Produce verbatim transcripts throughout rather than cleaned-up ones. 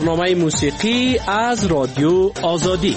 برنامه موسیقی از رادیو آزادی.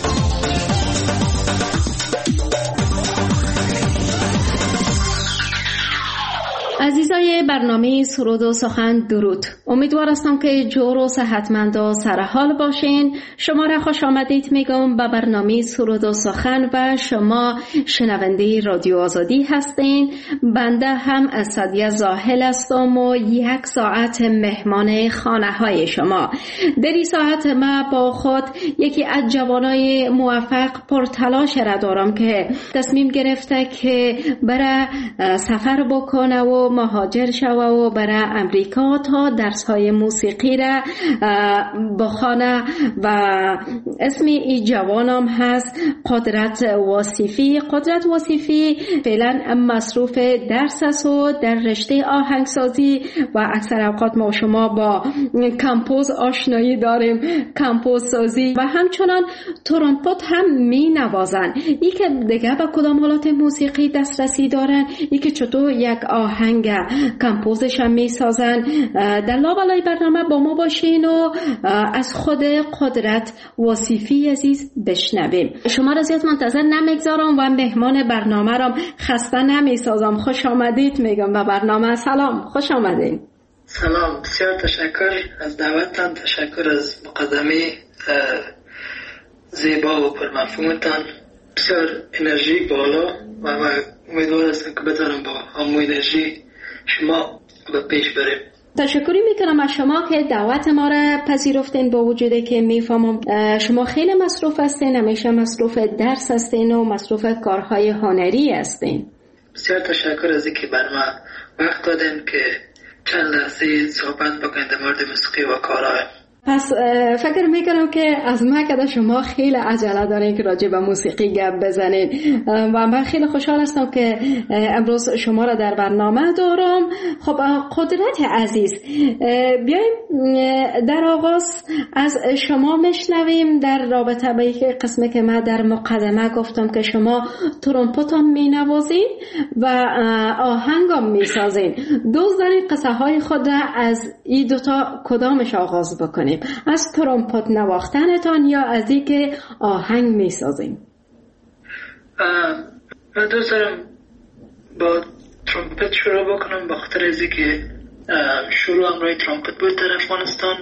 عزیزای برنامه سرود و سخن درود. امیدوار هستم که جور و صحتمند و سرحال باشین. شما را خوش آمدید میگم به برنامه سرود و سخن و شما شنونده رادیو آزادی هستین. بنده هم اسدیه زاهل هستم و یک ساعت مهمان خانه های شما. در این ساعت ما با خود یکی از جوانای موفق پرتلاش را دارم که تصمیم گرفته که برای سفر بکنه و مهاجر شوه و برای امریکا تا درس‌های موسیقی را بخوانه و اسم این جوانم هست قدرت وصیفی. قدرت وصیفی فعلا مصروف درس است و در رشته آهنگسازی و اکثر اوقات ما شما با کمپوز آشنایی داریم، کمپوز سازی و همچنان ترومپت هم می نوازن. ای که دیگه به کدام حالات موسیقی دسترسی دارن، ای که چطور یک آهنگ کمپوزش هم می سازن. در لابلای برنامه با ما باشین و از خود قدرت وصیفی عزیز بشنویم. شما را زیاد منتظر نمیگذارم و مهمان برنامه را خسته نمی سازم. خوش آمدید میگم به برنامه. سلام، خوش آمدین. سلام، بسیار تشکر از دعوتتان، تشکر از مقدمه زیبا و پرمفهومتان. بسیار انرژی بالا و من امیدوار هستم که بتونم با همون انرژی شما به پیش بریم. تشکری میکنم از شما که دعوت ما را پذیرفتین، با وجودی که میفهمم شما خیلی مصروف هستین، همیشه مصروف درس هستین و مصروف کارهای هنری هستین. بسیار تشکر از اینکه بر ما وقت دادین که چند لحظه صحبت بکنید در مورد موسیقی و کارهای. پس فکر میکنم که از مکه شما خیلی عجله دارین که راجع به موسیقی گپ بزنید و من خیلی خوشحال هستم که امروز شما را در برنامه دارم. خب قدرت عزیز، بیایم در آغاز از شما مشنویم در رابطه با یک قسمه که من در مقدمه گفتم که شما ترومپت هم می نوازین و آهنگ هم می سازین. دوست دارین قصه های خود را از این دوتا کدامش آغاز بکنیم؟ از ترومپت نواختنتان یا از این که آهنگ می سازیم؟ من دوست دارم با ترومپت شروع بکنم، بخاطر از این که شروع امروی ترومپت بود در افغانستان.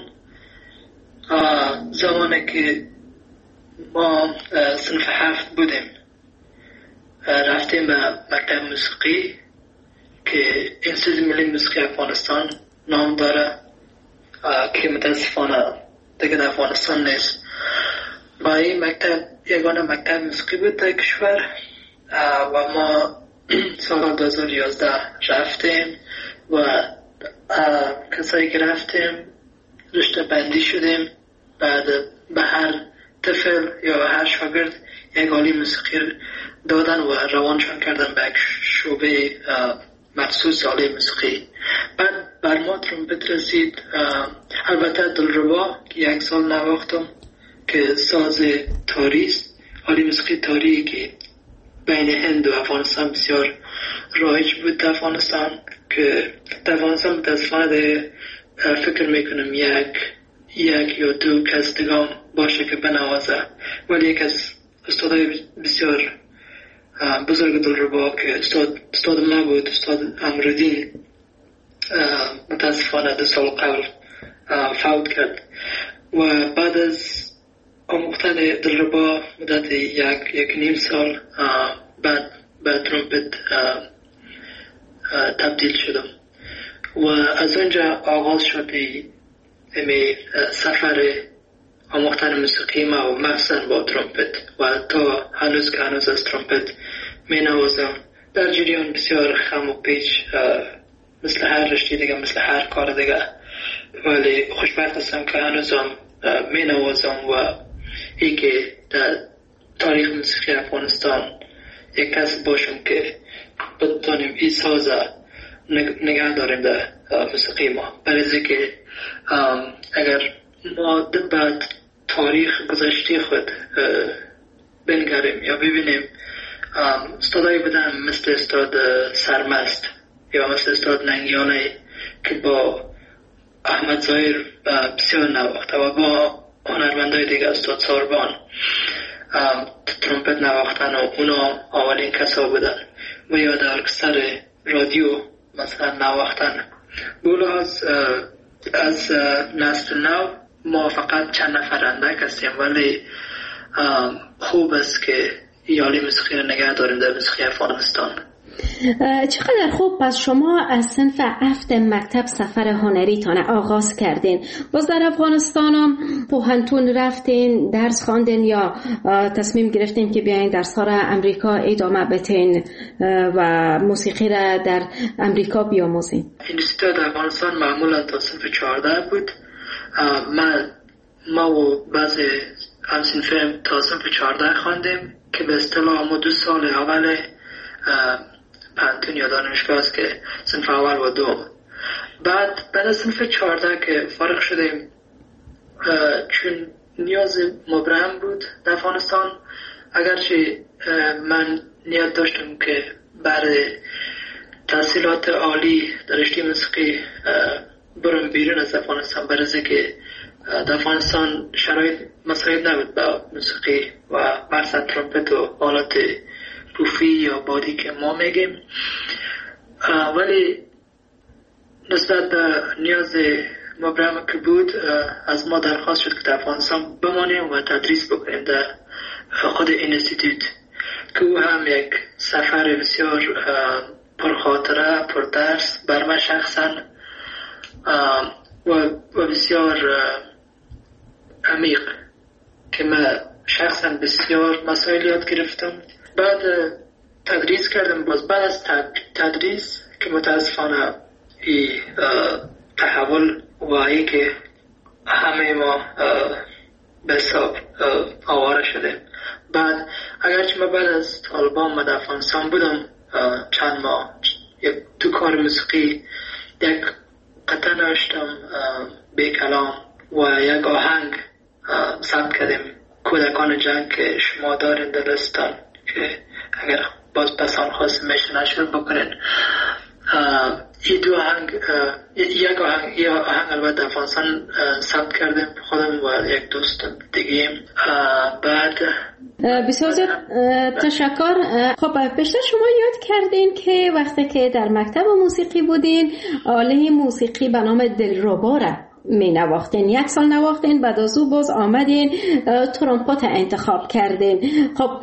زمانی که ما صنف هفت بودیم رفتیم به مکتب موسیقی که انستیتوت ملی موسیقی افغانستان نام داره که متاسفانه دیگه در افغانستان نیست. با این مکتب یگانه مکتب موسیقی بود در کشور و ما سال دو هزار و یازده رفتیم و کسایی که رفتیم رشته بندی شدیم. بعد به هر طفل یا هر شاگرد یک آله موسیقی دادن و روانشان کردن به یک شعبه مخصوص آله موسیقی. بعد بر ما ترومپت رسید. البته دلربا که یک سال نواختم که ساز تاری است، آله موسیقی تاری که بین هند و افغانستان بسیار رایج بود در افغانستان، که در افغانستان متاسفانه فکر میکنم یک یک یا دو کس دیگه باشه که بنوازه، ولی یک از استادای بسیار بزرگ دلربا که استاد استاد ما بود، استاد امردین، متاسفانه دو سال قبل فوت کرد و بعد از آموختن دلربا مدت یک یک نیم سال بعد به ترومپت تبدیل شدم و از اونجا آغاز شد امی سفر آموختن موسیقی ما و مخصوصا با ترومپت و تا هنوز که هنوز از ترومپت می نوازم. در جریان بسیار خم و پیچ مثل هر رشته دیگه، مثل هر کار دیگه، ولی خوشبخت هستم که هنوزم می نوازم و ای که در تاریخ موسیقی افغانستان یک کس باشم که بتونیم این ساز نگه داریم در موسیقی ما. برای که اگر ما بعد تاریخ گذشته خود بنگریم یا ببینیم، استادایی بودن مثل استاد سرمست یا مثل استاد ننگیانه که با احمد ظاهر بسیار نواخته و با هنرمندای دیگه استاد ساربان ترومپت نواختن و اونا اولین کسا بودن و یا در ارکستر رادیو مثلا نواختن. بولهاز از نسل نو ما فقط چند نفر اندک هستیم، ولی خوب است که یالی موسیقی رو نگه داریم در موسیقی افغانستان. چقدر خوب. پس شما از صنف هفت مکتب سفر هنریتان آغاز کردین. باز در افغانستان هم پوهنتون رفتین، درس خواندین یا تصمیم گرفتین که بیاین درس ها را امریکا ادامه بدین و موسیقی را در امریکا بیاموزین؟ اینستیتوت در افغانستان معمولا تا صنف چهارده بود. من ما و بعضی همسین فرم تا صنف چهارده خواندیم که به اصطلاح ما دو سال اول پانتون یا دانشگاه است که صنف اول و دوم. بعد بعد از صنف چهارده که فارغ شدیم، چون نیاز مبرم بود در افغانستان، اگرچه من نیت داشتم که برای تحصیلات عالی در رشته موسیقی برم بیرون از افغانستان، برای که در افغانستان شرایط مساعد نبود با موسیقی و برس ترومپت و آلات پوفی یا بادی که ما میگیم، ولی نسبت به نیاز مبرم که بود از ما درخواست شد که در افغانستان بمانیم و تدریس بکنیم در خود اینستیتوت، که او هم یک سفر بسیار پرخاطره پردرس بر من شخصا و بسیار عمیق که من شخصا بسیار مسائل یاد گرفتم. بعد تدریس کردم. باز بعد از تدریس که متاسفانه این تحول واقعی که همه ما به حساب آواره شده. بعد اگرچه من بعد از طالبان من در افغانستان بودم چند ماه، یک تو کار موسیقی یک قطعه نوشتم به کلام و یک آهنگ ثبت کردیم، کودکان جنگ که شما دارین در دستان، که اگر باز پسان خواست میشه نشر بکنین. این دو آهنگ، یک آهنگ یا آهنگ البته افغانستان ثبت کردیم خودم و یک دوست دیگه. بعد بسیار تشکر. خب بیشتر شما یاد کردین که وقتی که در مکتب موسیقی بودین آله موسیقی به نام دلربا را می نواختین. یک سال نواختین، بعد از او باز آمدین ترومپت انتخاب کردین. خب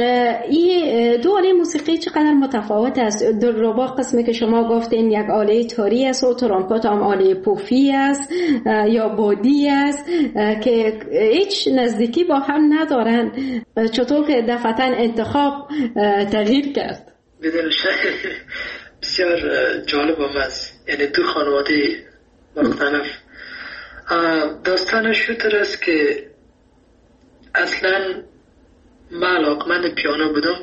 این دو آله موسیقی چقدر متفاوت است؟ دلربا قسمی که شما گفتین یک آله تاری است و ترومپت هم آله پوفی است یا بادی است که هیچ نزدیکی با هم ندارن. چطور که دفعتا انتخاب تغییر کرد؟ بدون شک بسیار جالب هم است. یعنی دو خانواده مختلف. داستانش شوتر است که اصلا من علاقمند پیانو بودم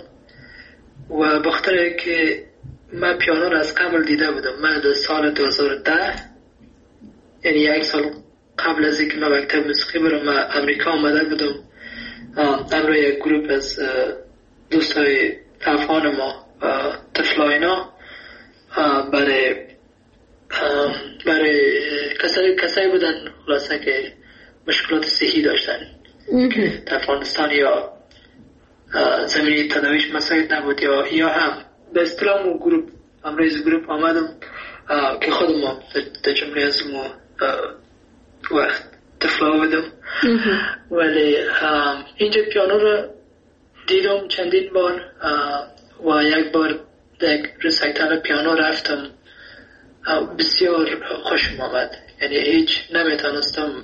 و بخاطر که من پیانو را از قبل دیده بودم. من در سال دو هزار و ده، یعنی یک سال قبل از اینکه من مکتب موسیقی برم، من امریکا آمده بودم همراه یک گروپ از دوستای افغان ما طفلاینا برای برای کسایی کسایی بودن خلاصه که مشکلات صحی داشتن که در افغانستان یا زمینی تداویش مساعد نبود یا یا هم به اصطلاح مو گروپ امروز گروپ آمدم که خودم هم در جمله از مو وقت طفلا بودم. ولی اینجا پیانو رو دیدم چندین بار و یک بار در رسایتال پیانو رفتم، بسیار خوشم آمد. یعنی هیچ نمیتونستم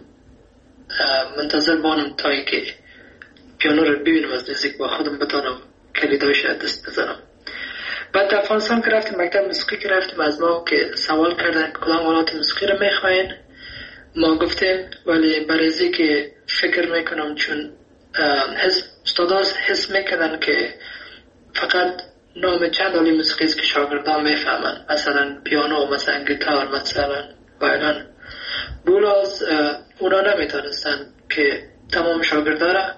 منتظر بانم تا اینکه پیانو رو ببینم از نزدیک با خودم بتونم کلیداش دست بزنم. بعد در افغانستان که رفتیم مکتب موسیقی که رفتیم از ما که سوال کردن کدام آلات موسیقی رو میخواین، ما گفتیم ولی برای که فکر میکنم چون استادا حس میکردن که فقط نام چند آله موسیقی است که شاگردان میفهمن، مثلا پیانو، مثلا گیتار، مثلا وایلن. بولاز اونا نمیتونستن که تمام شاگردا را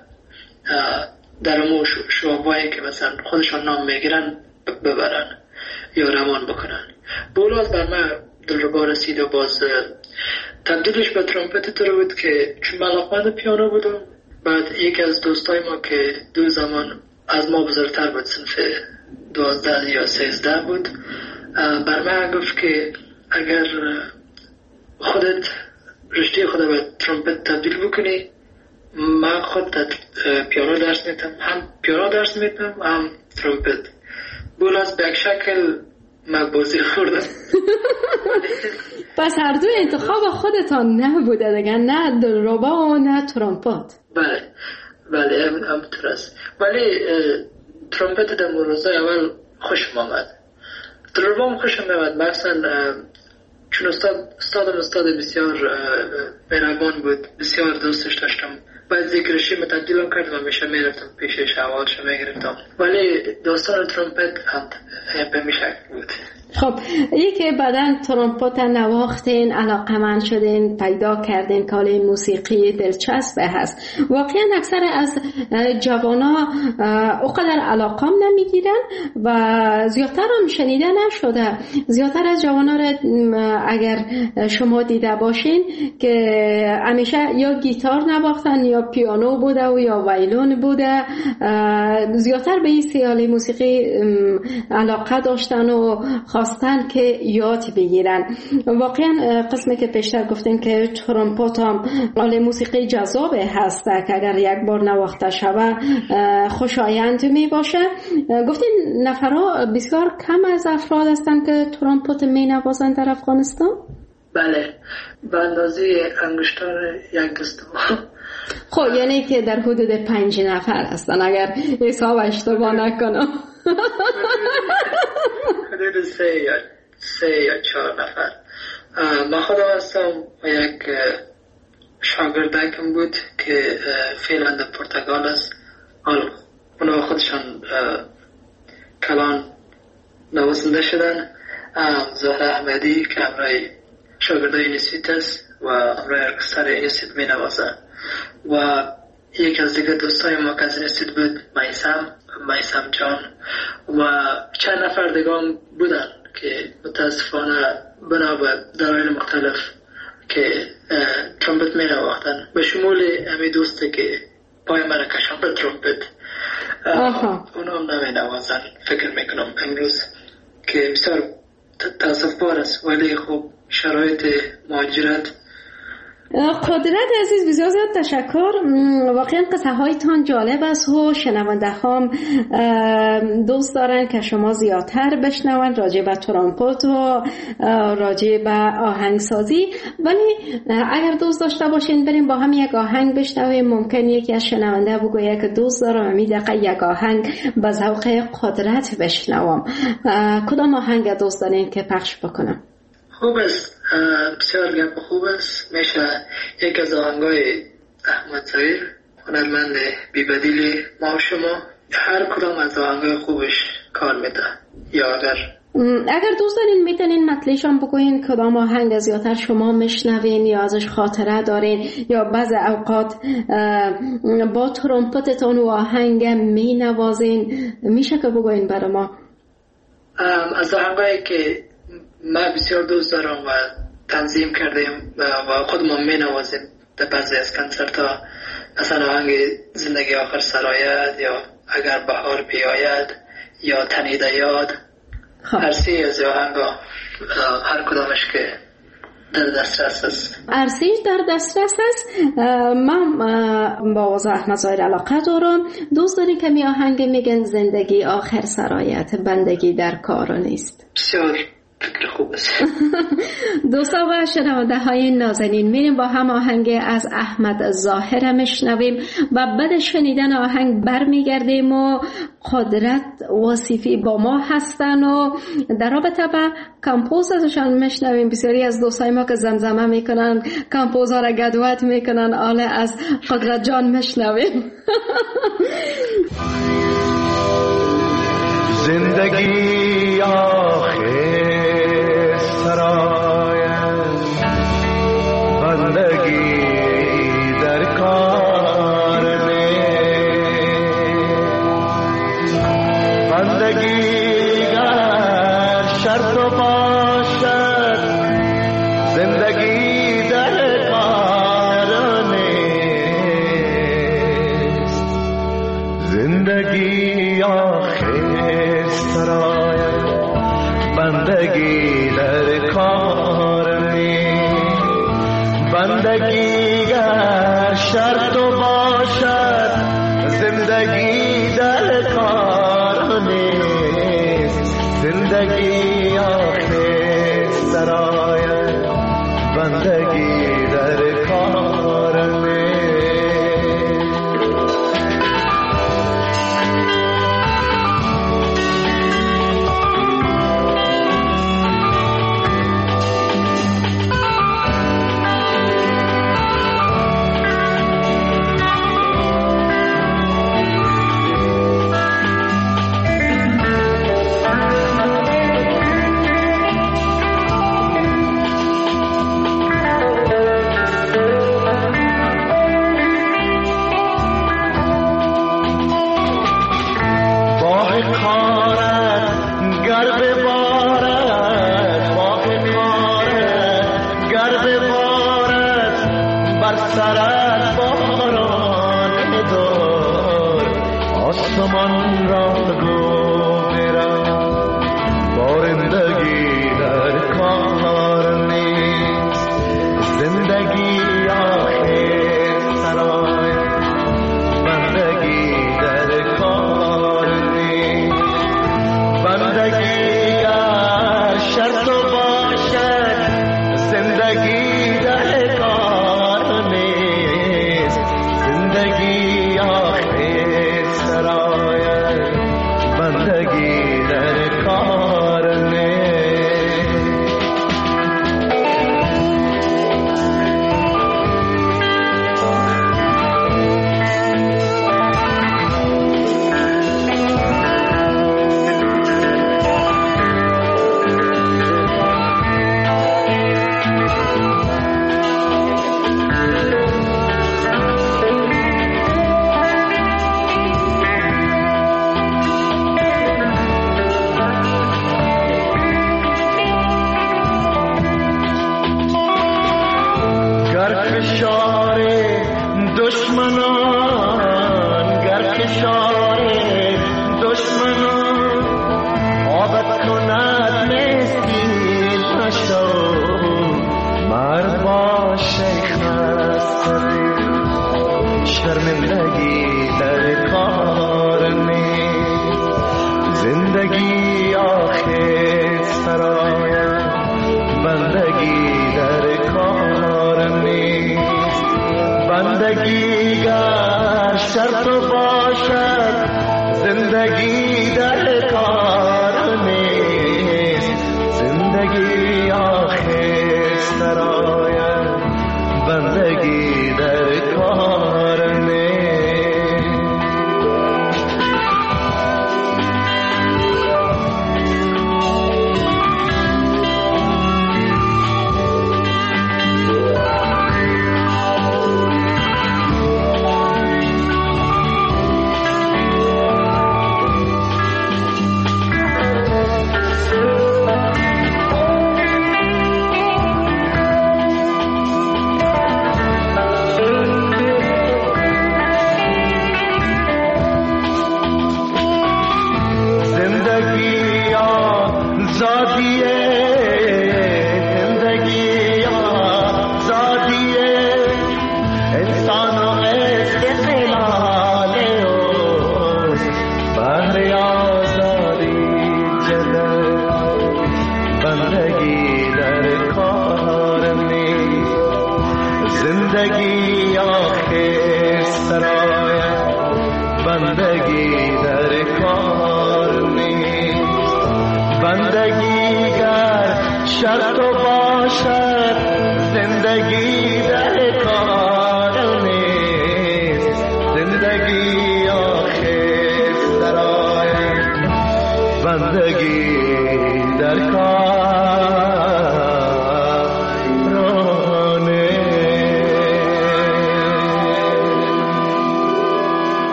در امو شعبایی که مثلا خودشان نام میگیرن ببرن یا رمان بکنن. بولاز بر من دلربا رسید و باز تبدیلش به ترومپت طور بود که چون علاقمند پیانو بودم، بعد یکی از دوستای ما که دو زمان از ما بزرگتر بود، صنف دوازده یا سیزده بود، بر من گفت که اگر خودت رشته خود به ترومپت تبدیل بکنی، من خود پیانو درس میدم، هم پیانو درس میدم هم ترومپت. بولاز به یک شکل من بازی خوردم. پس هر دو انتخاب خودتان نبوده دیگه، نه دلربا و نه ترومپت. بله بله همینطور است. ولی ترومپت در روزای اول خوشم آمد، دلربا هم خوشم آمد. مثلا چون استاد استادم استاد بسیار مهربان بود، بسیار دوستش داشتم. بعد ذکرشی متعدیلم کردم و میشه میرفتم پیشش، اولش میگرفتم. ولی داستان ترومپت هم به میشه بود. خب ای که بعداً ترومپت نواختین، علاقمند شدین، پیدا کردین که حالا موسیقی دلچسب هست. واقعا اکثر از جوانا اقدر علاقام نمیگیرن و زیادتر هم شنیده نشده. زیادتر از جوانا را اگر شما دیده باشین که همیشه یا گیتار نواختن یا پیانو بوده و یا ویولون بوده، زیادتر به این سیاله موسیقی علاقه داشتن و خواستن که یاد بگیرن. واقعا قسمی که پیشتر گفتین که ترومپت هم آله موسیقی جذاب هست که اگر یک بار نواخته شوه خوشایند می باشه. گفتین نفرها بسیار کم از افراد هستند که ترومپت می نوازند در افغانستان؟ بله، به اندازه انگشتان یک دست. خب یعنی که در حدود پنج نفر هستن اگر حساب اشتباه نکنم. حدود سه یا سه یا چهار نفر. من خودم هستم و یک شاگردکم بود که فعلا در پرتغال است. حالا اونا خودشان کلان نوازنده شدن. زهره احمدی که امرای شاگرده اینستیت است و امرای ارکستر اینستیت می نوازه و یک از دیگه دوستای ما که از اینستیت بود، میسم میسم جان و چند نفر دیگه هم بودن که متاسفانه بنا به دلایل مختلف که ترومپت می نواختن، به شمول همی دوسته که پای من کشان به ترومپت اونا هم نمی نوازن. فکر میکنم امروز که بسیار تاسف بار است، ولی خب شرایط مهاجرت. قدرت عزیز بسیار زیاد تشکر. واقعا قصه هایتان جالب است و شنونده هم دوست دارن که شما زیادتر بشنون راجع به ترومپت و راجع به آهنگسازی. ولی اگر دوست داشته باشین بریم با هم یک آهنگ بشنویم. ممکن یکی از شنونده بگوید که دوست دارم می دقیقه یک آهنگ به ذوق قدرت بشنوم. کدام آهنگ دوست دارین که پخش بکنم؟ خوب است، بسیار گپ خوب است. میشه یک از آهنگای احمد ظاهر، هنرمند بی‌بدیل ما و شما، هر کدام از آهنگای خوبش کار میده. یا اگر اگر دوست دارین میتونین مطلعشان بگوین کدام آهنگ زیادتر شما میشنوین یا ازش خاطره دارین یا بعض اوقات با ترومپتتون و آهنگ مینوازین، میشه که بگوین برای ما؟ از آهنگایی که من بسیار دوست دارم و تنظیم کردیم و خودمون می نوازیم در بعضی از کنسرت ها، مثلا آهنگ زندگی آخر سرایت یا اگر بهار بیاید یا تنیده یاد. هر سی از آهنگ ها هر کدامش که در دسترس است. ارسیش در دسترس است. من با آواز احمد ظاهر علاقه دارم. دوست دارین که می آهنگ میگن زندگی آخر سرایت، بندگی در کار نیست. بسیار فکر خوب است. دوستان و شنونده های نازنین، میریم با هم آهنگ از احمد ظاهر میشنویم و بعد شنیدن آهنگ برمیگردیم و قدرت وصیفی با ما هستن و در رابطه با کمپوز ازشان میشنویم. بسیاری از دوستای ما که زمزمه میکنن، کمپوزها را گدوت میکنن، آله از قدرت جان میشنویم. زندگی آخر سرایت، بندگی در کار نیست. بندگی گر شرط باشد، زندگی زندگی آخر سرایم، بندگی در کار نیست. بندگی گر شرط باشد، زندگی در کار نیست. زندگی آخر سرایم، بندگی در کار نیست.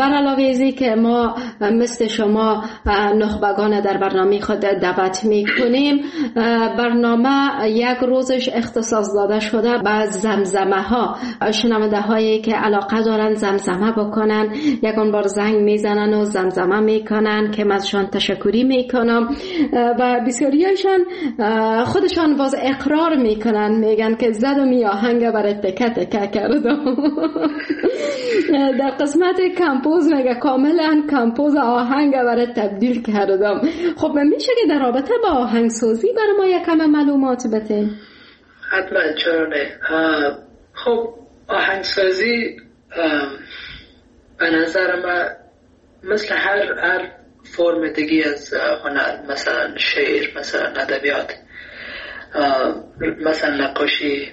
بر علاوه ازی که ما مثل شما نخبگان در برنامه خود دعوت میکنیم، برنامه یک روزش اختصاص داده شده به زمزمه ها. شنونده هایی که علاقه دارن زمزمه بکنن یکان بار زنگ میزنن و زمزمه میکنن که من ازشان تشکری میکنم و بسیاریشان خودشان باز اقرار میکنن، میگن که زدم یا آهنگ برای تکه تکه کردم. در قسمت کمپوز میگه کاملا کمپوز آهنگ برای تبدیل کردم. خب میشه که در رابطه با آهنگسازی برای ما یک کم معلومات بده؟ حتما، چرا نه. خب آهنگسازی به نظر من مثل هر هر فرم دیگه از هنر، مثلا شعر، مثلا ادبیات، مثلا نقاشی،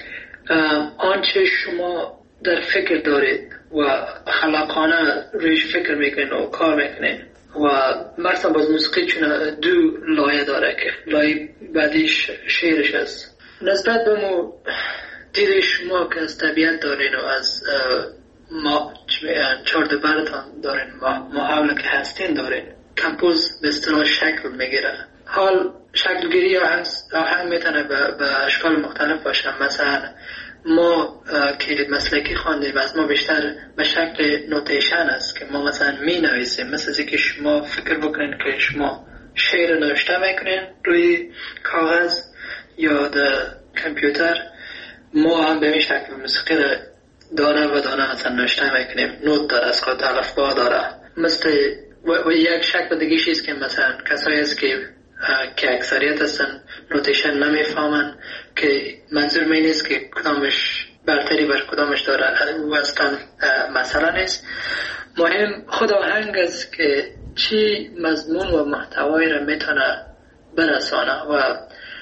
آنچه شما در فکر دارید و خلاقانه رویش فکر میکنید و کار میکنید و مثلا باز موسیقی چون دو لایه داره که لایه بعدیش شعرش است. نسبت به مو دید شما که از طبیعت دارین و از ما چارده برتان دارین، محاوله که هستین دارین، کمپوز به اصطلاح شکل میگیره. حال شکل گیری آهنگ میتونه به اشکال مختلف باشه. مثلا ما که مسلکی خواندیم از ما بیشتر به شکل نوتیشن است که ما مثلا می نویسیم، مثل از که شما فکر بکنین که شما شعر نوشته میکنین روی کاغذ یا در کامپیوتر، ما هم به این شکل موسیقی دانه و دانه مثلا نوشته میکنیم. نوت داره، از خود الفبا داره. مثل و, و یک شکل دیگه چیز که مثلا کسایی است که که اکثریت هستن نوتیشن نمیفهمن که منظور می نیست که کدامش برتری بر کدامش داره و اصلا مسئله نیست. مهم خود آهنگ است که چی مضمون و محتوایی را میتونه برسانه و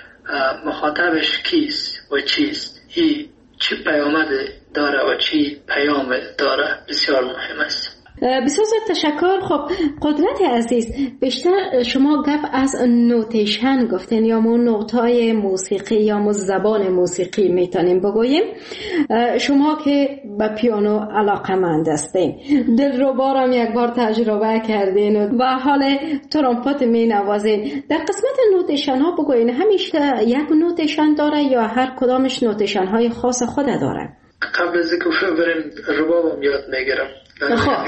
مخاطبش کیست و چیست، ای چی پیامد داره و چی پیام داره، بسیار مهم است. بسیار تشکر. خب قدرت عزیز، بیشتر شما گپ از نوتیشن گفتین یا مون نوتای موسیقی یا مون زبان موسیقی میتونیم بگوییم. شما که به پیانو علاقمند هستین، دلربا را یک بار تجربه کردین و حال ترومپت می نوازین. در قسمت نوتیشن ها بگوین همیشه یک نوتیشن داره یا هر کدامش نوتیشن های خاص خود داره؟ قبل از اینکه بریم ربابم یاد میگیرم. خب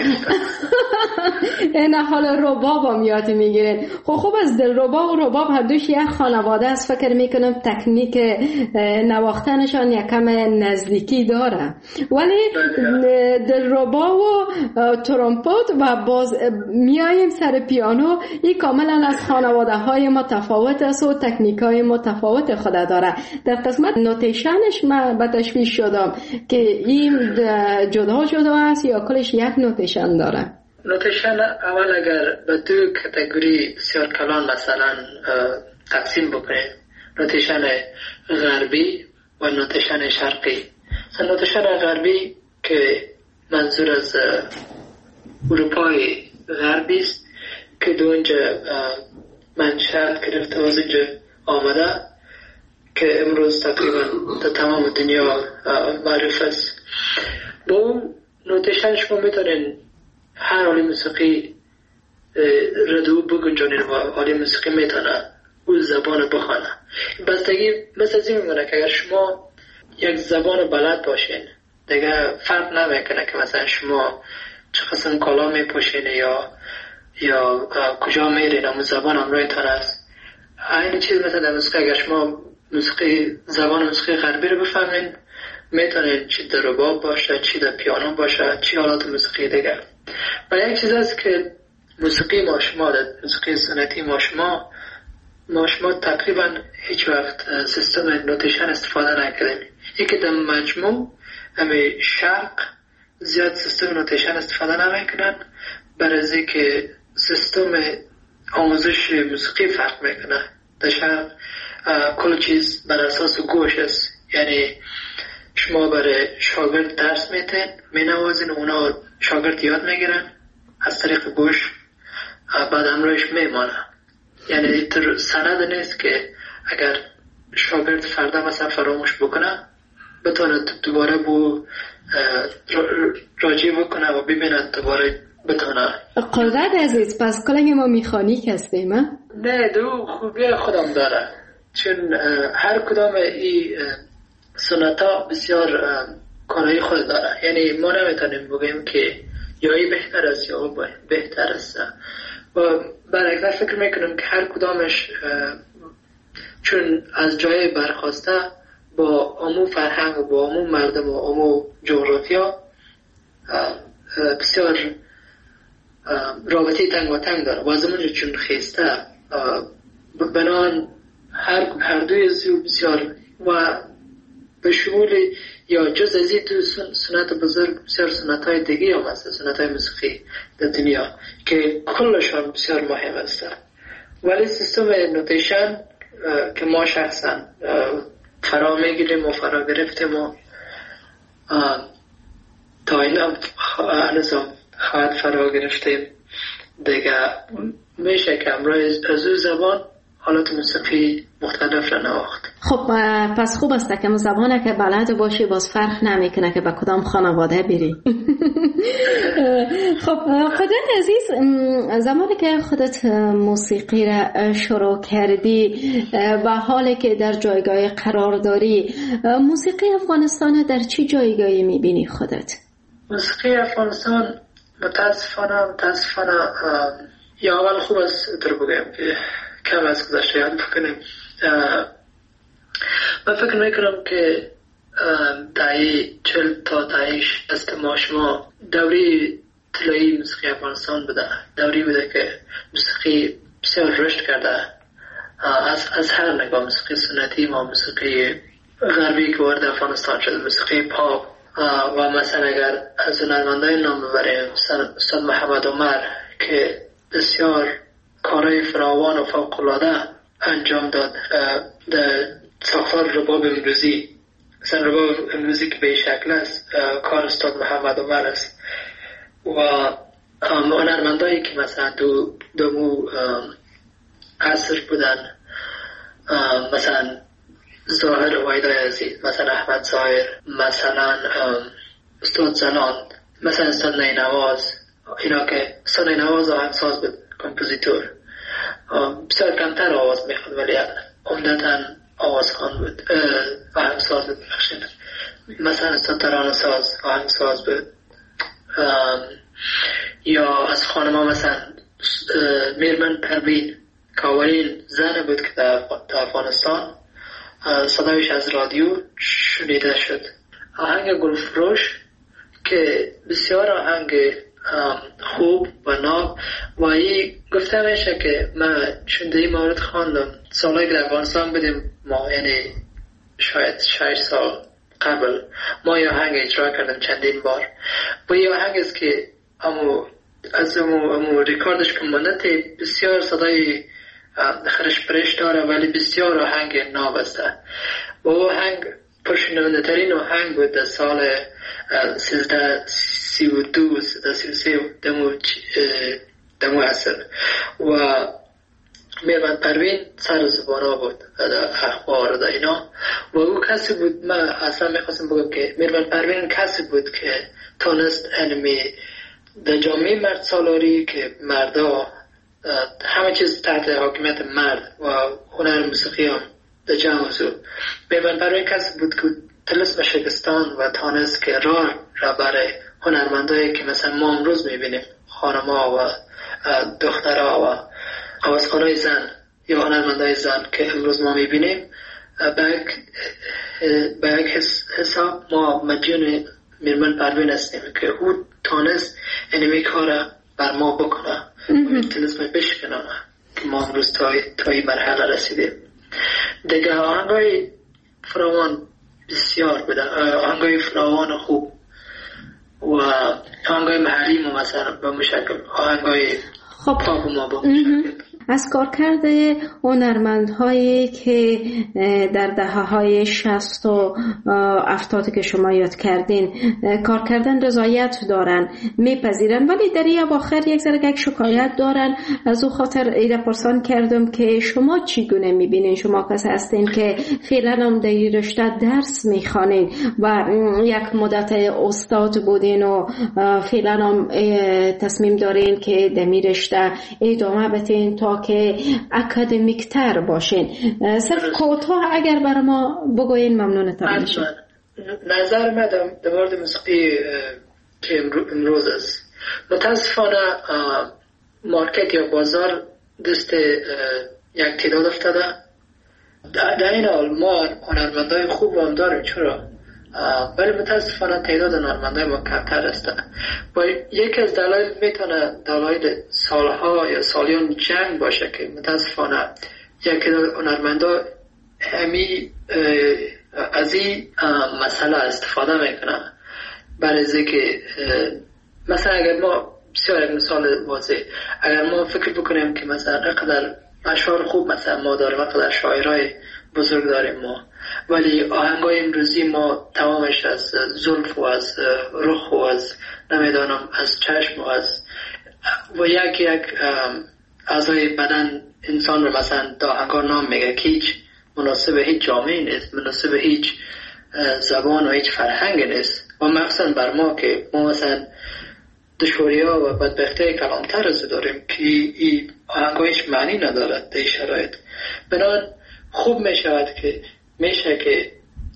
این حال ربابم یاد میگیرین. خب خوب از دل رباب و رباب هر دوش یک خانواده است. فکر میکنم تکنیک نواختنشان یکم نزدیکی داره، ولی دل رباب و ترومپت و باز میاییم سر پیانو، این کاملا از خانواده های متفاوت است و تکنیک های متفاوت خود داره. در قسمت نوتیشنش من به تشویش شدم که این جدا جدا است یا کلش یک نوتیشن داره. نوتیشن اول اگر به دو کاتگوری بسیار کلان مثلا تقسیم بکنیم، نوتیشن غربی و نوتیشن شرقی. نوتیشن غربی که منظور از اروپای غربی است که دو اونجا منشأ گرفته و از اینجا آمده که امروز تقریبا در تمام دنیا معروف است. با اون نوتیشن شما میتونین هر حالی موسیقی ردو بگنجانین و حالی موسیقی میتونه اون زبان بخونه. بستگی مثل از این میمونه که اگر شما یک زبان بلد باشین دیگه فرق نمیکنه که مثلا شما چه قسم کالا میپوشین یا یا کجا میرین، اون زبان همراهتان است. این چیز مثلا در موسیقی اگر شما موسیقی زبان موسیقی غربی رو بفهمین میتونین چی در رباب باشه، چی در پیانو باشه، چی حالات موسیقی دیگر. و یک چیز است که موسیقی ما شما در موسیقی سنتی ما شما ما شما تقریبا هیچ وقت سیستم نوتیشن استفاده نکردیم. یکی در مجموع همه شرق زیاد سیستم نوتیشن استفاده نمیکنن، برای که سیستم آموزش موسیقی فرق میکنه. در شرق کل چیز بر اساس گوش است، یعنی شما برای شاگرد درس میتین مینوازین، اونا شاگرد یاد میگیرن از طریق گوش، بعد همراهش میمانه. یعنی تر سند نیست که اگر شاگرد فردا مثلا فراموش بکنه بتونه دوباره بو راجع بکنه و ببینه دوباره بتونه. قدرت عزیز، پس کلنگ ما میخانیک هستیم ها؟ نه، دو خوبی خودم داره، چون هر کدام این سنتا بسیار کارهای خود داره. یعنی ما نمیتونیم بگیم که یا این بهتر است یا اون بهتر است، و برعکس فکر میکنم که هر کدامش چون از جای برخواسته با عمو فرهنگ و با عمو مردم و عمو جغرافیا بسیار رابطه تنگ و تنگ داره و از اونجا چون خیسته بنان هر هر دوی زیو بسیار و به شمول یا جز از این تو سنت بزرگ بسیار سنت های دیگه هم هست، سنت های موسیقی در دنیا که کلشان بسیار مهم است. ولی سیستم نوتیشن که ما شخصا فرا میگیریم و فرا گرفتیم و تا این هم هنوزم خواهد فرا گرفتیم دیگه، میشه که امروز از او زبان حالات موسیقی مختلف را نواخت. خب پس خوب است که زبانه که بلد باشی باز فرق نمیکنه که به کدام خانواده بری. خب قدرت عزیز، زمانی که خودت موسیقی را شروع کردی و حالی که در جایگاه قرار داری، موسیقی افغانستان در چی جایگاهی میبینی خودت؟ موسیقی افغانستان متاسفانه متاسفانه یا اول خوب است در بگم که کم از گذشته یاد بکنیم. من فکر میکنم که دهی چل تا دهیش است ما شما دوری طلایی موسیقی افغانستان بوده، دوری بوده که موسیقی بسیار رشد کرده از از هر نگاه، موسیقی سنتی ما، موسیقی غربی که وارد افغانستان شد، موسیقی پاپ و مثلا اگر از هنرمندان نام ببریم استاد محمد عمر که بسیار کارهای فراوان و فوق‌العاده انجام داد در ساختار رباب امروزی. مثلا رباب امروزی که به شکل است کار استاد محمد عمر است و هنرمندایی که مثلا دو دو عصر بودن، مثلا ظاهر وحیدای عزیز، مثلا احمد ظاهر، مثلا استاد زنان، مثلا استاد نینواز، اینا که استاد نینواز آهنگساز بود، کمپوزیتور، بسیار کمتر آواز میخواد ولی عمدتاً آوازخوان بود، آهنگساز بود. مثلا استاد ترانه ساز، آهنگساز بود. یا از خانما مثلا میرمن پروین که اولین زن بود که در افغانستان صدایش از رادیو شنیده شد. آهنگ گلفروش که بسیار آهنگ خوب و ناب و این گفته میشه که من چونده این مورد خواندم سالهای که در افغانستان بودیم ما، یعنی شاید شش سال قبل ما یه آهنگ اجرا کردم چندین بار و یه آهنگ است که امو از امو, امو ریکاردش کمانت بسیار صدای خرش پرش داره ولی بسیار آهنگ ناب است و آهنگ پرشنونده ترین آهنگ بود در سال سیزده سی و دو سیزده سی و سه دمو دمو اصل و میرمن پروین سر زبانا بود در اخبار در اینا و او کسی بود. من اصلا میخواستم بگم که میرمن پروین کسی بود که تانست انمی در جامعه مرد سالاری که مردا همه چیز تحت حاکمیت مرد و هنر موسیقی هم در جمع زود. میرمن پروین کسی بود که تلسم شکستان و تانست که راه را برای هنرمندایی که مثلا ما امروز میبینیم خانما و دخترها و آوازخوانای زن یا هنرمندای زن که امروز ما میبینیم به یک حساب ما مدیون میرمن پروین هستیم که او تانست اینمی کار بر ما بکنه و تلسم بشکنه که ما امروز تا این مرحله رسیدیم. دیگه آهنگای فراوان بسیار بوده، آهنگای فراوان خوب و آهنگای محلی ما مثلا به مشکل آهنگای خب پاپ ما به مشکل. از کارکرد هنرمندهایی که در دهه‌های شصت و هفتاد که شما یاد کردین کار کردن رضایت دارن، میپذیرن، ولی در این اواخر یک ذره یک شکایت دارن. از او خاطر ایده پرسان کردم که شما چگونه میبینین؟ شما کسی هستین که فعلا هم در این رشته درس میخوانین و یک مدت استاد بودین و فعلا هم تصمیم دارین که در این رشته ادامه بدین تا که اکادمیک تر باشین. صرف کوتاه اگر برای ما بگوین ممنونتان میشم. نظر من در مورد موسیقی که امروز است، متاسفانه مارکت یا بازار دست یک تعداد افتاده. در این حال ما هنرمندای خوب هم داریم، چرا؟ ولی متاسفانه تعداد هنرمندای ما کمتر است و یکی از دلایل میتونه دلایل سالها یا سالیان جنگ باشه که متاسفانه یکی از هنرمندا همی از این مسئله استفاده میکنه. برای از که مثلا اگر ما بسیار مثال واضح، اگر ما فکر بکنیم که مثلا اقدر اشعار خوب مثلا ما داریم، اقدر شاعرای بزرگ داریم ما، ولی آهنگای امروزی ما تمامش از زلف و از رخ و از نمیدانم از چشم و از و یک یک اعضای بدن انسان رو مثلا دا آهنگا نام میگه که هیچ مناسب هیچ جامعه نیست، مناسب هیچ زبان و هیچ فرهنگ نیست. و مخصوصا بر ما که ما مثلا دشواری ها و بدبختی کلامتر از داریم که این آهنگ هیچ معنی ندارد در شرایط. بنابراین خوب می شود که میشه که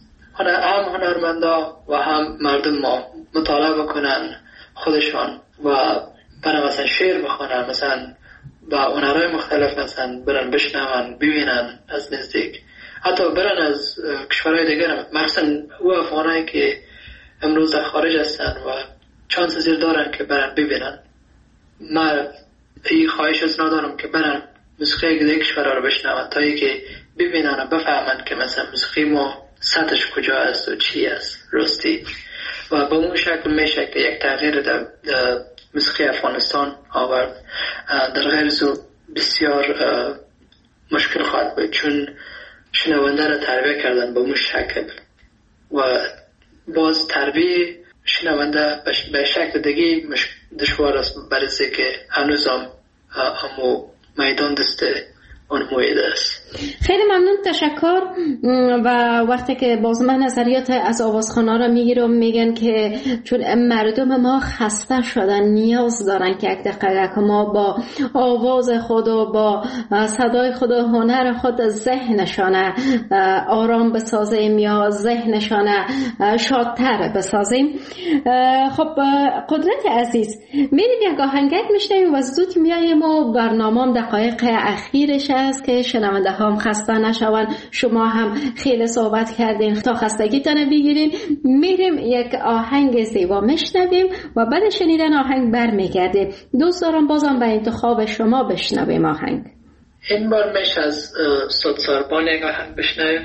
هم هنرمندا و هم مردم ما مطالعه بکنن خودشان و برای مثلا شعر بخونن، مثلا با هنرهای مختلف مثلا برن بشنون ببینن از نزدیک، حتی برن از کشورهای دیگر، مخصوصا او افغانایی که امروز در خارج هستن و چانس زیر دارن که برن ببینن. من این خواهش از ندارم که برن موسیقی دیگه کشورها رو بشنون تا ای که ببینن و بفهمن که مثلا موسیقی ما سطحش کجا است و چی است راستی. و به اون شکل میشه که یک تغییر در موسیقی افغانستان آورد. در غیر زو بسیار مشکل خواهد بود، چون شنونده را تربیه کردن به اون شکل و باز تربیه شنونده به شکل دیگه دشوار است، برای که هنوز هم همو میدان دسته اون مویده است. خیلی ممنون، تشکر. و وقتی که باز من نظریات از آوازخوانا رو میگیرم میگن که چون مردم ما خسته شدن نیاز دارن که یک دقیقه ما با آواز خود و با صدای خود و هنر خود ذهنشان آرام بسازیم یا ذهنشان شادتر بسازیم. خب قدرت عزیز، میریم یک آهنگک میشنیم و زود میاییم و برنامه دقایق اخیرش است که شنونده هم خسته نشون. شما هم خیلی صحبت کردین تا خستگیتان بگیرین. میریم یک آهنگ زیبا میشنویم و بعد شنیدن آهنگ برمیگردیم. دوست دارم بازم به انتخاب شما بشنویم آهنگ. این بار میشه از استاد ساربان یک آهنگ بشنویم.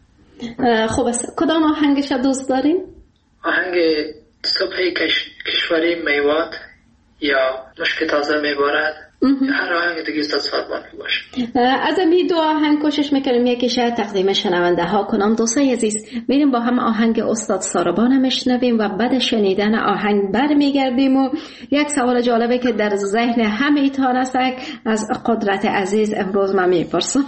خوب است، کدام آهنگش دوست دارین؟ آهنگ صبح کش... کشوری میواد یا مشک تازه میبارد، هر آهنگ دیگه استاد ساربان باشه. از این دو آهنگ کوشش میکنیم یکیش تقدیم شنونده ها کنم. دوستای عزیز، میریم با هم آهنگ استاد ساربان میشنویم و بعد شنیدن آهنگ برمیگردیم و یک سوال جالبه که در ذهن همه ایتان است از قدرت عزیز امروز من میپرسم.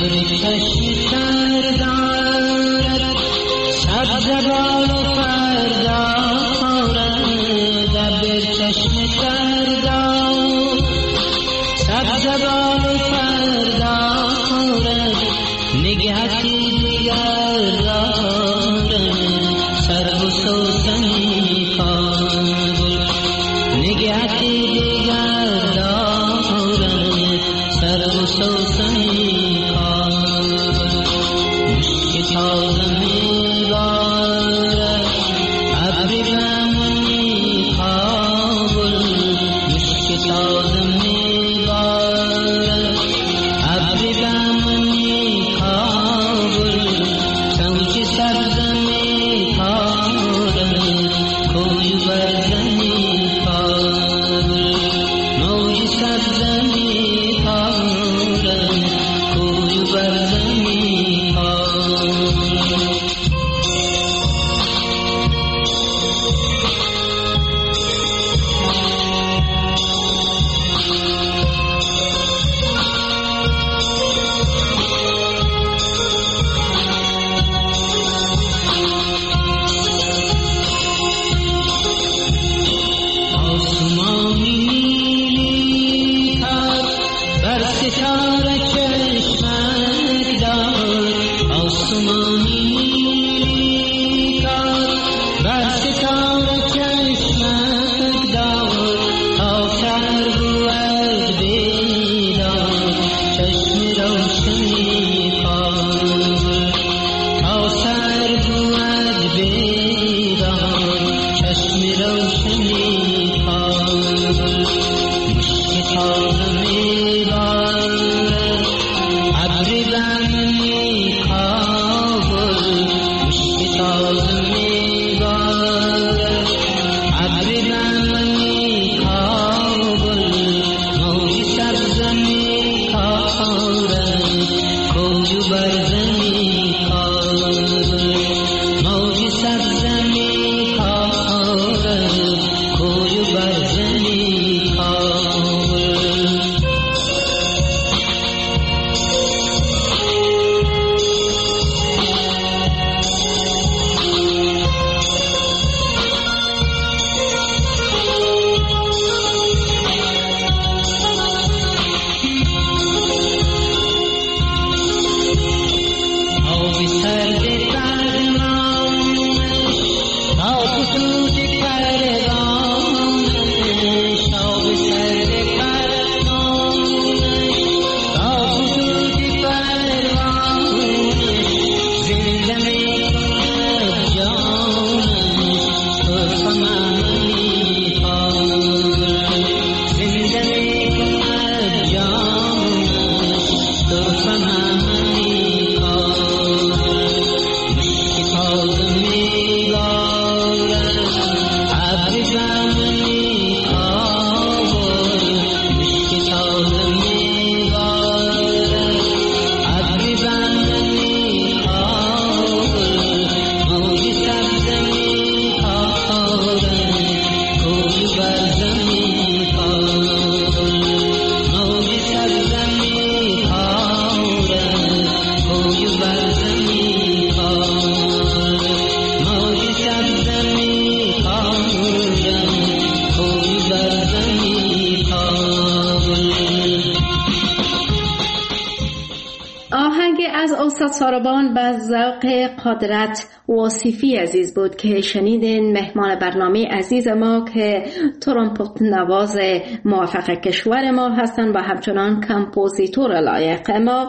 استاد ساربان به ذوق قدرت واصفی عزیز بود که شنیدین. مهمان برنامه عزیز ما که ترومپت نواز موفق کشور ما هستن و همچنان کمپوزیتور لایق ما.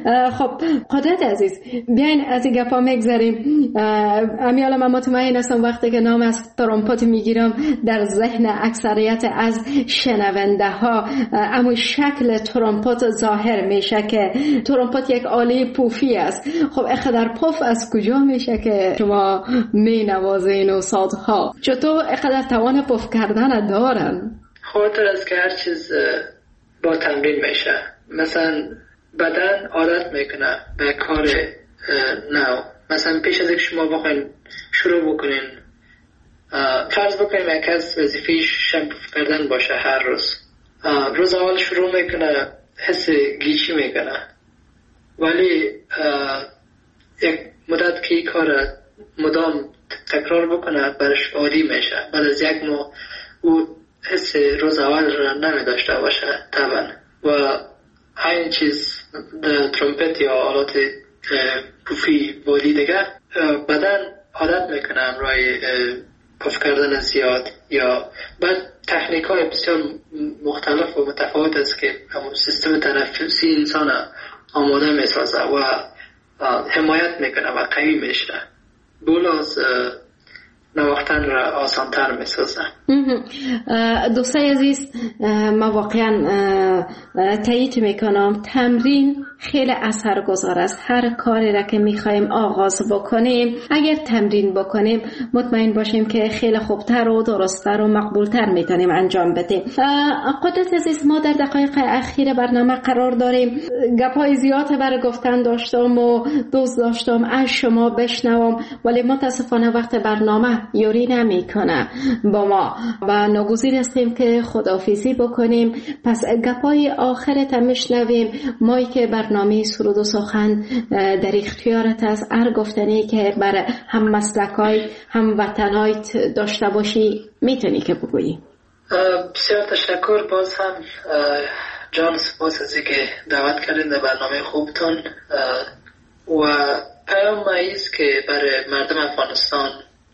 خب قدرت عزیز، بیاین از این گپا میگذاریم. امیال من مطمئن هستم وقتی که نام از ترومپت میگیرم در ذهن اکثریت از شنونده ها اما شکل ترومپت ظاهر میشه که ترومپت یک آله پوفی است. خب اقدر پف از کجا میشه که شما می نوازین و سازها؟ چطور اقدر توان پف کردن دارن؟ خاطر از که هر چیز با تمرین میشه. مثلا بدن عادت میکنه به کار نو. مثلا پیش از اینکه شما بخواین شروع بکنین، فرض بکنیم یک از وظیفه‌اش شمپوف کردن باشه هر روز. روز اول شروع میکنه حس گیچی میکنه ولی یک مدت که کار مدام تکرار بکنه برش عادی میشه. بعد از یک ماه او حس روز اول را نمی داشته باشه طبعا. و این چیز ترومپت یا آلات پوفی بادی دیگه بدن عادت میکنه امرای پف کردن زیاد. یا بعد تکنیک های بسیار مختلف و متفاوت است که سیستم تنفسی انسان آماده میسازه و حمایت میکنه و قوی میشه. بولاز نواختن را آسانتر میسازه. دوستای عزیز، ما واقعا تایید میکنم تمرین خیلی اثرگذار است. هر کاری را که میخوایم آغاز بکنیم اگر تمرین بکنیم مطمئن باشیم که خیلی خوبتر و درستتر و مقبولتر میتونیم انجام بدیم. قدرت عزیز، ما در دقایق اخیر برنامه قرار داریم. گپای زیاد برای گفتن داشتم و دوست داشتم از شما بشنوم، ولی متاسفانه وقت برنامه یوری نمیکنه با ما و ناگزیر هستیم که خداحافظی بکنیم. پس گپای آخرت هم میشنویم. مایی که برنامه سرود و سخن در اختیارت است، هر گفتنی که بر هم مسلکای هم وطنایت داشته باشی میتونی که بگویی. بسیار تشکر. باز هم جان سپاس از اینکه دعوت کردین در برنامه خوبتون و پیام ایست که برای مردم افغانستان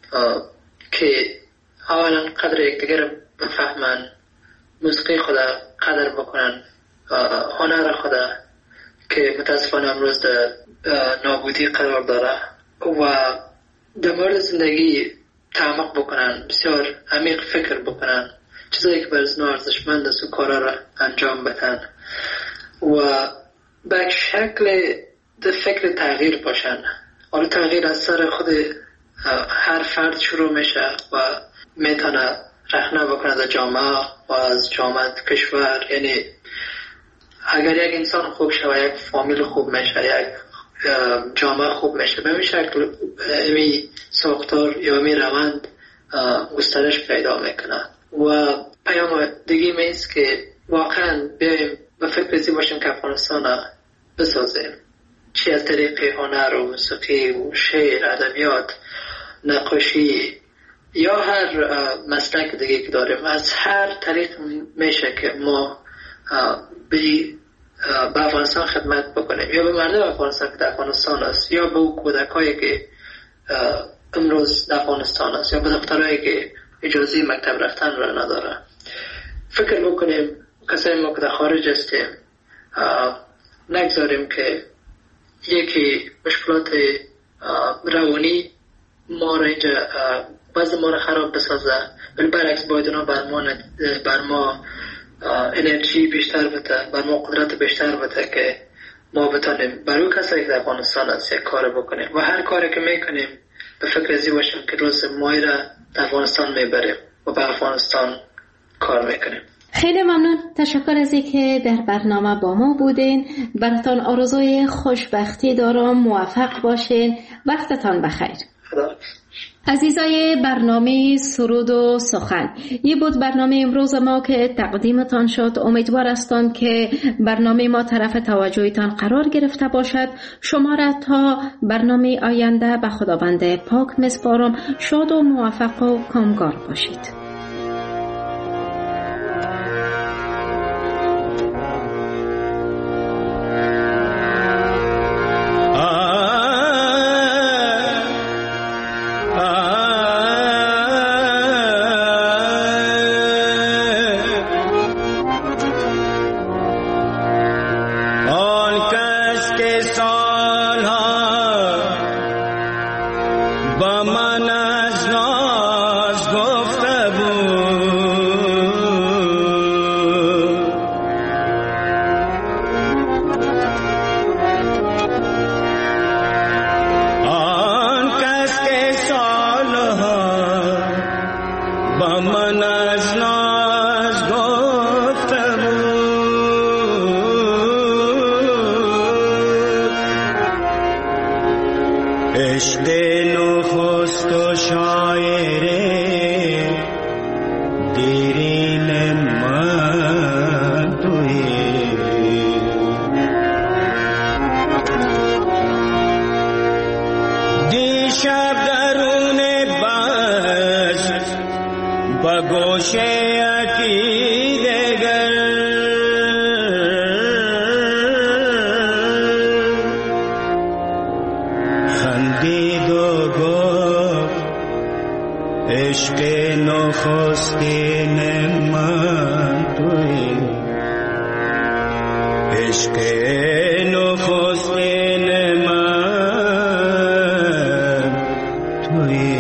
که اولا قدر یکدیگر بفهمن، موسیقی خدا قدر بکنن، هنر خدا که متاسفانه امروز در نابودی قرار داره و در مورد زندگی تعمق بکنن، بسیار عمیق فکر بکنن، چیزایی که برای زنو ارزشمند است و کارا را انجام بدن و به شکل در فکر تغییر باشن. حالا تغییر از سر خود هر فرد شروع میشه و میتونه رخنه بکنه در جامعه و از جامعه کشور. یعنی اگر یک انسان خوب شود یک فامیل خوب میشه، یک جامعه خوب میشه. به این شکل امی ساختار یا امی روند گسترش پیدا میکنه. و پیام دیگه میست که واقعا بیاییم به فکر زی باشیم که افغانستان بسازیم، چی از طریق هنر و موسیقی و شعر، ادبیات، نقاشی یا هر مسلک دیگه که داریم. از هر طریق میشه که ما بی به افغانستان خدمت بکنیم، یا به مردم افغانستان که در افغانستان است، یا به اون کودکایی که امروز در افغانستان است، یا به دخترایی که اجازه مکتب رفتن را نداره. فکر بکنیم کسایی ما که در خارج هستیم نگذاریم که یکی مشکلات روانی ما را اینجا وضع ما را خراب بسازه، ولی برعکس باید اونا بر ما, بر ما انرژی بیشتر بده، بر ما قدرت بیشتر بده که ما بتانیم برای کسایی که در افغانستان هست یک کار بکنیم و هر کاری که میکنیم به فکر ازی باشیم که روز مایی را در افغانستان میبریم و به افغانستان کار میکنیم. خیلی ممنون. تشکر از اینکه در برنامه با ما بودین. براتون آرزوی خوشبختی دارم. موفق باشین. وقتتان بخیر. خدا. عزیزای برنامه سرود و سخن، یه بود برنامه امروز ما که تقدیمتان شد. امیدوار هستم که برنامه ما طرف توجهتان قرار گرفته باشد. شما را تا برنامه آینده به خداوند پاک میسپارم. شاد و موفق و کامگار باشید. عشق نخستین من تویی، عشق نخستین من تویی.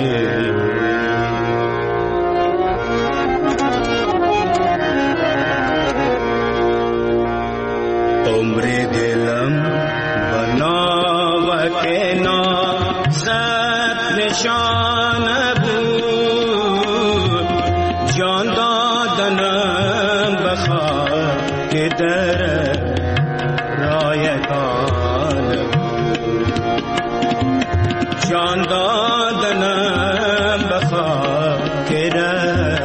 عمر دلم بناوک نازت نشان بود، جان دادنم بخاک در رایگان، جان دادنم بخاک در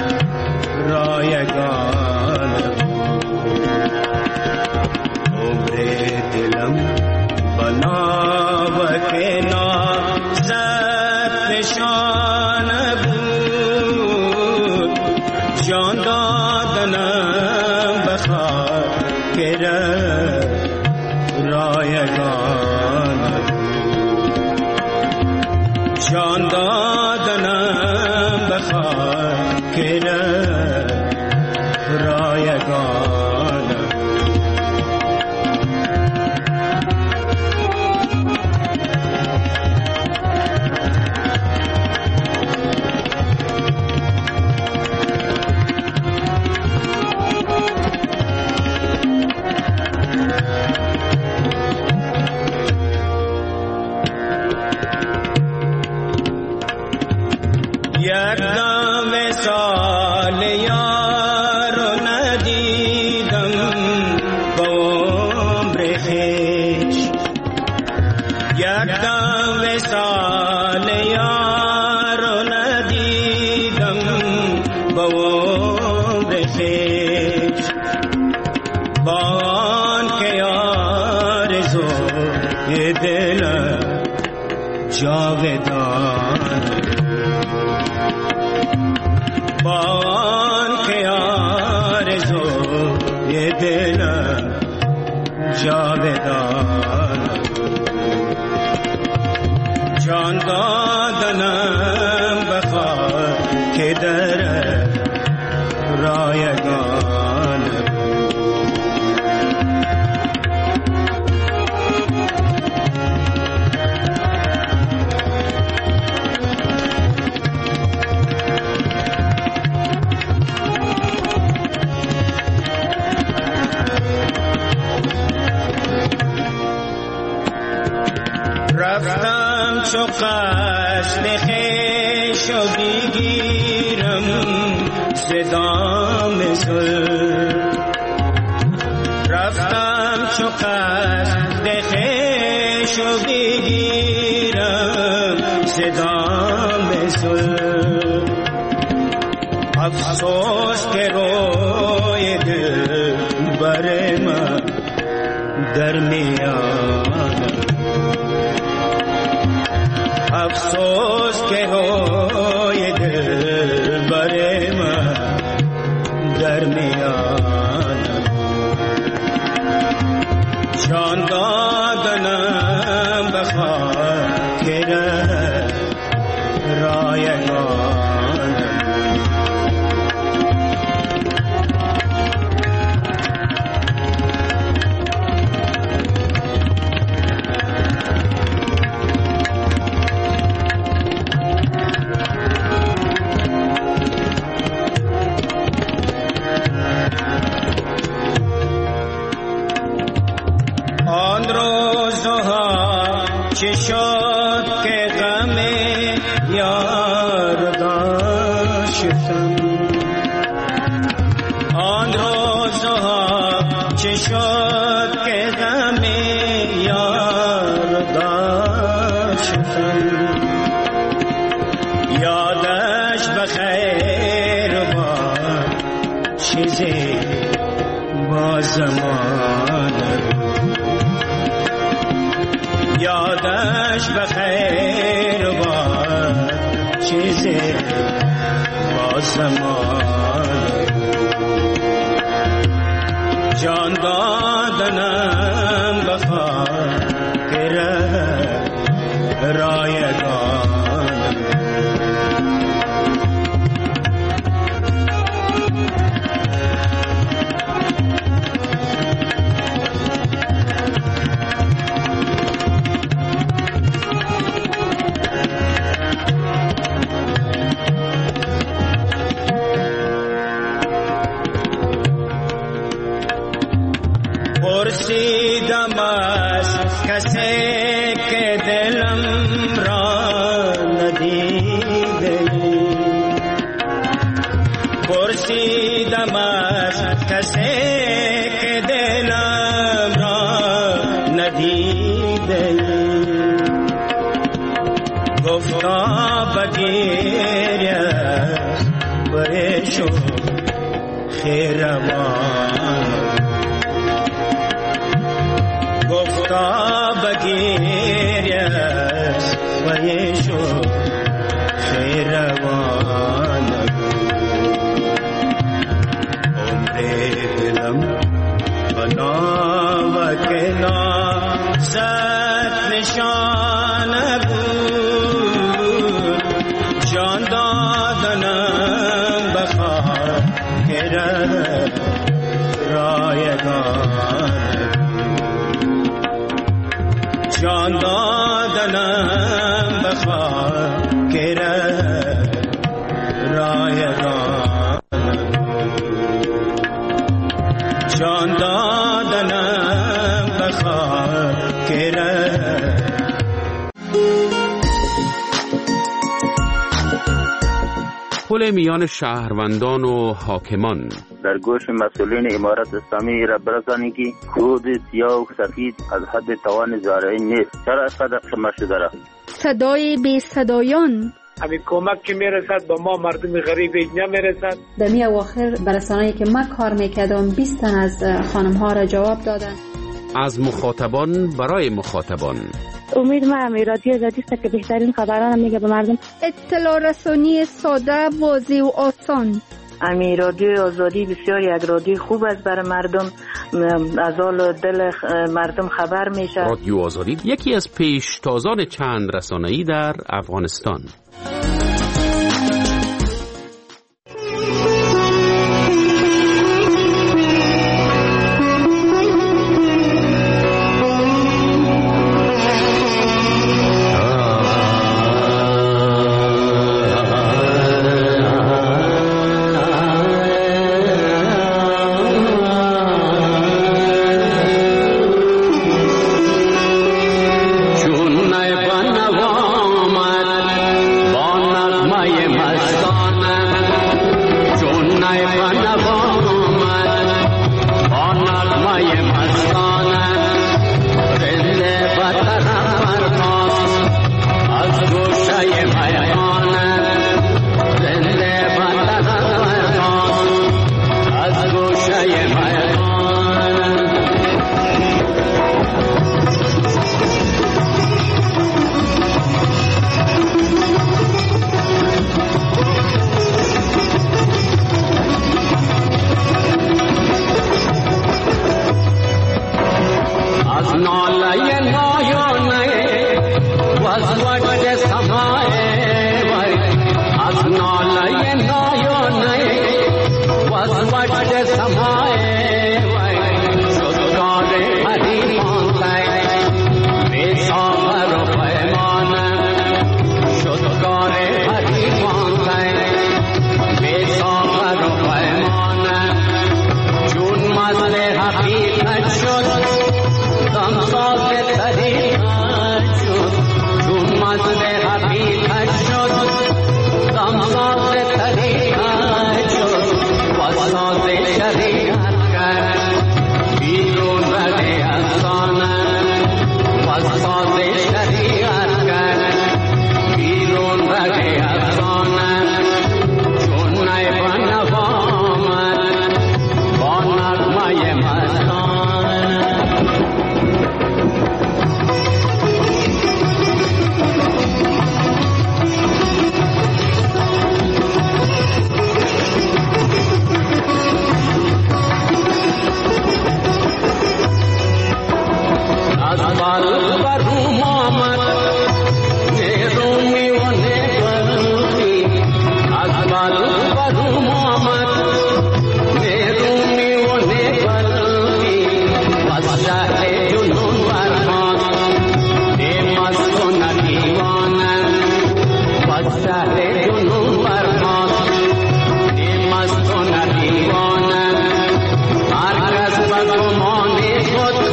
رایگان. عمر دلم بناوک نازت نشان بود، جان دادنم بخاک در رایگان، جان دادنم بخاک در رایگان. یک دم وصال یار ندیدم با عمر خویش، یک دم وصال یار ندیدم با عمر خویش، با آنکه آرزوی دلم جاودان، با آنکه آرزوی دلم جاودان، جان دادنم بخاک در رایگان. رفتم چو قصد خویش و بگیرم صدام زلف، رفتم چو قصد خویش و بگیرم صدام زلف، افسوس که روی دل بر من در میان، افسوس که روی دل بر من در میان، جان دادنم بخاک در رایگان. آن روزها چه شد که غم یار داشتم، آن روزها چه شد که غم یار داشتم، یادش بخیر باد چیزی با زمان، یادش بخیر باد چیزی با زمان، جان دادنم بخاک رایگان. پرسیدم از کسی که دلم را ندیده پرسیدم از کسی که دلم را ندیده گفتا بگیریست بریشو خیروان گفتا بگیریست بریشو خیروان عمر دلم بنا و کنا زد نشان بود جان دادنم بخواه گرد رایگان جان دادنم بخواه گرد رایگان جان دادنم بخواه گرد. پل میان شهروندان و حاکمان. در گوش مسئولین امارت اسلامی را برسانی که خود سیاه و سفید از حد توان زارعی نیست. چرا اینقدر خمه شده را؟ صدای بی صدایان. همین کمک که میرسد با ما مردم غریب نمیرسد. در می اواخر برسانه‌ای که من کار میکردم بیست تن از خانم ها را جواب دادن. از مخاطبان برای مخاطبان. امید ما هم رادیو آزادی است که بهترین خبران میگه به مردم. اطلاع رسانی ساده، واضح و آسان. امی رادیو آزادی بسیار یک رادیو خوب است برای مردم، از حال دل مردم خبر میشه. رادیو آزادی یکی از پیشتازان چند رسانه‌ای در افغانستان. What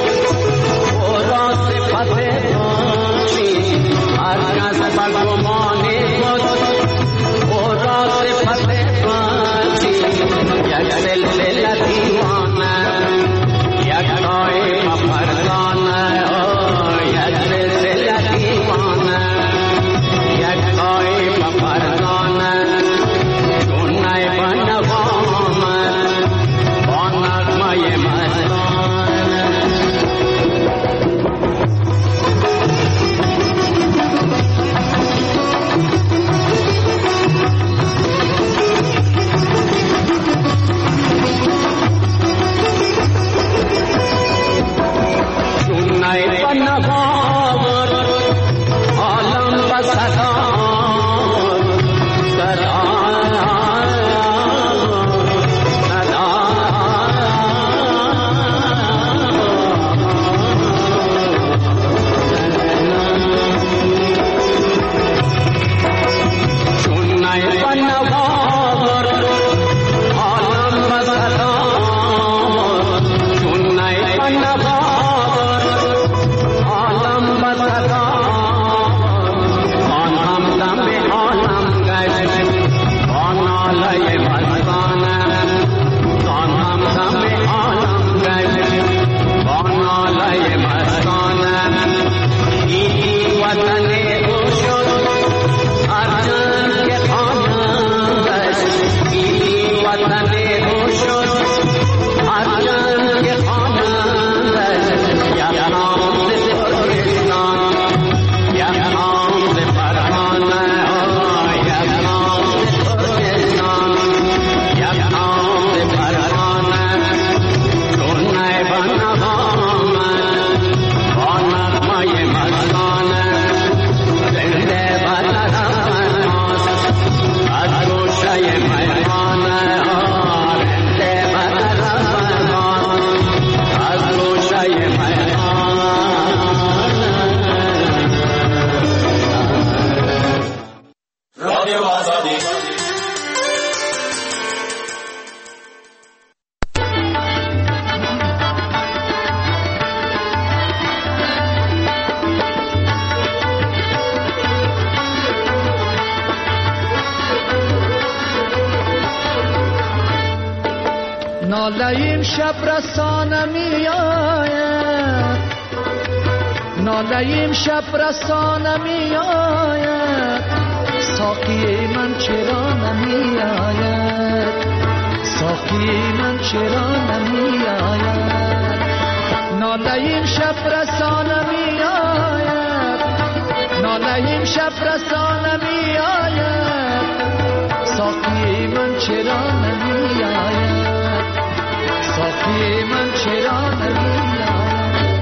ناله‌ایم شب رسانه می آید، ناله‌ایم شب رسانه می آید، ساقی من چرا نمی آید، ساقی من چرا نمی آید. ناله‌ایم شب رسانه می آید، ناله‌ایم شب رسانه می آید، ساقی من چرا نمی آید، ساقی من چرا نمی آید.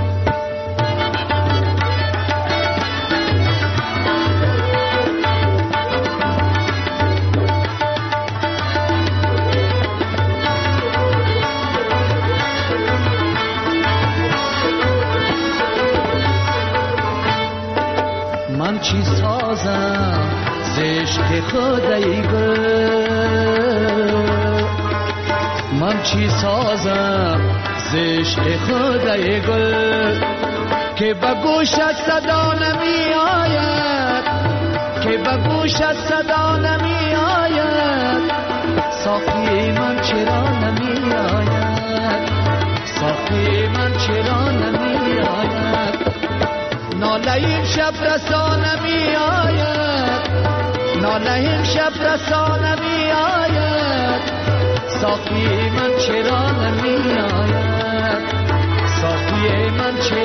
من چی سازم ز عشق خود ای گل، من چی سازم ز عشق خود ای گل، که به گوشت صدا نمی آید، که به گوشت صدا نمی آید، ساقی من چرا نمی آید، ساقی من چرا نمی آید. ناله‌ایم شب رسانه می آید، ناله‌ایم شب رسانه می آید، ساقی من چرا نمی آید، ساقی من چرا